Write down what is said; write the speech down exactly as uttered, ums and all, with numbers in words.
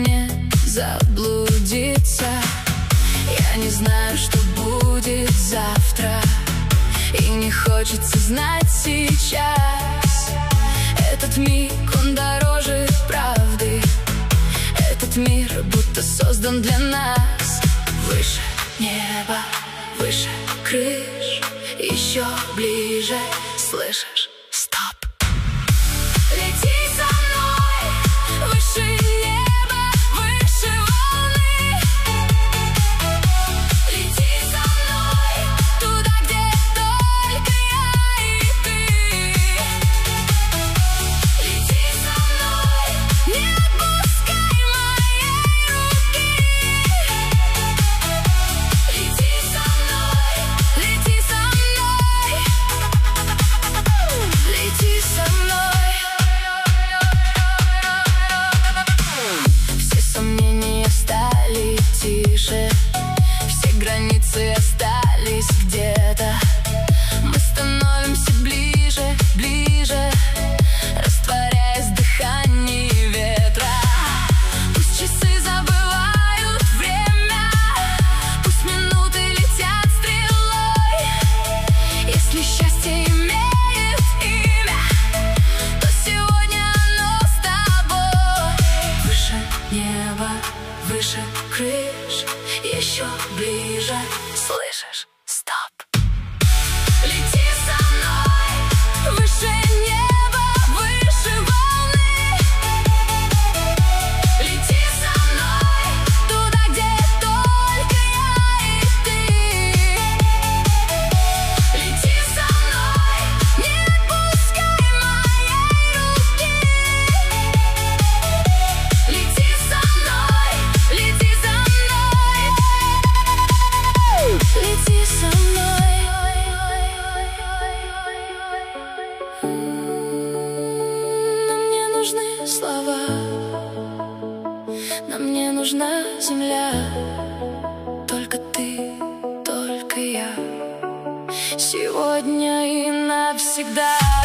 мне заблудиться. Я не знаю, что будет завтра, и не хочется знать сейчас. Этот миг, он дороже правды. Этот мир будто создан для нас. Выше неба, выше крыш, еще ближе, слышишь? Стоп! Лети со мной, выше неба, выше волны. Лети со мной, туда, где только я и ты. Лети со мной, не отпускай моей руки. Лети со мной, лети со мной, лети со мной. Все сомнения стали тише, все границы остались где-то. Мы становимся ближе, ближе, растворяясь в дыхании ветра. Пусть часы забывают время, пусть минуты летят стрелой. Если счастье имеет имя, то сегодня оно с тобой. Выше неба, выше крыш, еще ближе, слышишь? Стоп! Лети со мной, выше неба, выше волны. Лети со мной, туда, где только я и ты. Лети со мной, не отпускай моей руки. Лети со мной, лети со мной, лети со мной. Нам не нужны слова, нам не нужна земля. Только ты, только я, сегодня и навсегда.